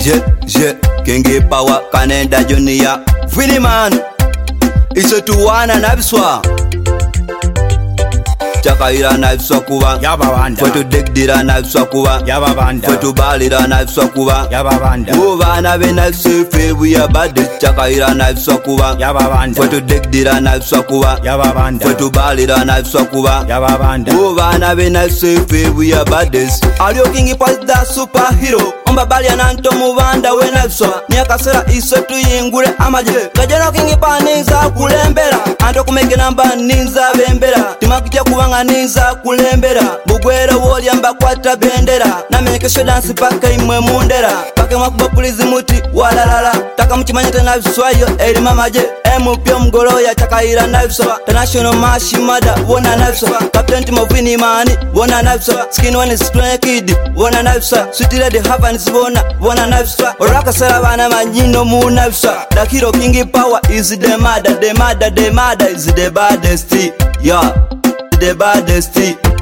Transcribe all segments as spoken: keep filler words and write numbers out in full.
Je, je, King Power, Canada Junior, Vinny Man, it's a tuwana nabswa. Chakaira nabswa kuba, Yababanda, Foto Degdira nabswa kuba, Yababanda, Foto Balira nabswa kuba, Yababanda, Uvana benabsefe, we are bad, Chakaira nabswa kuba, Yababanda, Foto Degdira nabswa kuba, Yababanda, Foto Balira nabswa kuba, Yababanda, Uvana benabsefe, we are baddest. Are you King Paul the superhero? Mbabali ananto mubanda wenabswa Nyakasera isetu yingule amaje Kajano King Pa ninza kulembera Anto kumeke namba ninza bembera Timakitia kubanga ninza kulembera Bugwere woli amba kwata bendera Na menekesho dansi paka imwe mundera Pake mwakuba pulizi muti walalala Taka mchimanyete nabswa yo eri mamaje Emu pyo mgolo ya Chakaira nabswa International Mashi Mada wona nabswa Captain Timo Vinny Mani wona nabswa Skin one is Stone Kid wona nabswa Sweet Lady Havans Bona, bona nabswa Oraka Saravana Manjino Mu nabswa The hero King Power is the mother The mother, the mother is the baddest. Yeah, the baddest.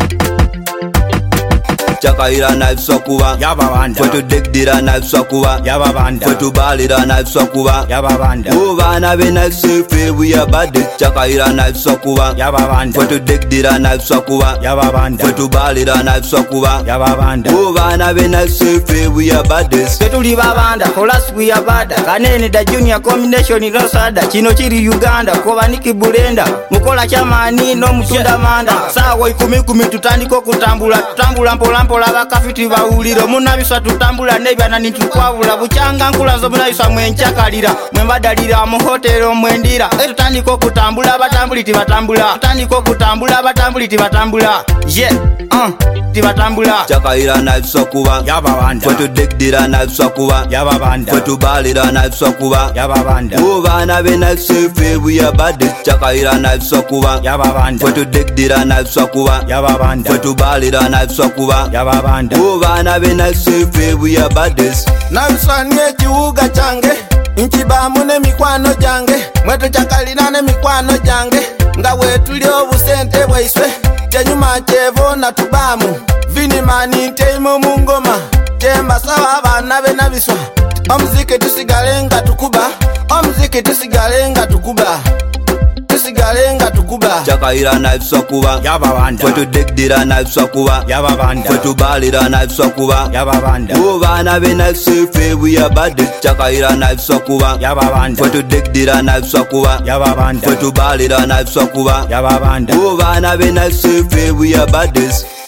Chakaira nabswa kuba, Yababanda, Foto Degdira nabswa kuba, Yababanda, Foto Balira nabswa kuba, Yababanda, Uvana benabsefe, we are bad. Chakaira nabswa kuba, Yababanda, Foto Degdira nabswa kuba, Yababanda, Foto Balira nabswa kuba, Yababanda, Uvana benabsefe, we are baddest. Tetuli babanda, kolas we are bada Kanene da junior combination no sada Chino chiri Uganda, Kovaniki Burenda Mukola chamani no mutunda manda Sawa ikumi kumi tutandiko kutambula Tutambula mpola mpola bakafiti bawuliro Munabiswa tutambula nebya na nitukwabula Buchanga nkulazo munabiswa mwenchakalira Mwembadalira mu hotelo mwendira E tutandiko kutambula batambuli tibatambula Tutandiko kutambula batambuli tibatambula Yeah, uh, tibatambula Chakaira nabswa kuba, Yababanda, Foto Degdira nabswa kuba, Yababanda, Foto Balira nabswa kuba, Yababanda, Uvana benabsefe, we are bad. Chakaira nabswa kuba, Yababanda, Foto Degdira nabswa kuba, Yababanda, Foto Balira nabswa kuba, Yababanda, Uvana benabsefe, we are baddest. Nabswa nye chiuga change Nchibamu ne mikwano jange Mwetu Chakalina ne mikwano jange Nga wetu lio busente bwaiswe Chenyuma chevo na tubamu Vinny Mani teimo mungoma Chemba sawa abana benabiswa Omzike tusigalenga tukuba Omzike tusigalenga tukuba Tusigalenga tukuba Chakaira nabswa kuba, Yababanda, Foto Degdira nabswa kuba, Yababanda, Foto Balira nabswa kuba, Yababanda, Uvana benabsefe, we are bad. Chakaira nabswa kuba, Yababanda, Foto Degdira nabswa kuba, Yababanda, Foto Balira nabswa kuba, Yababanda, Uvana benabsefe, we are baddest.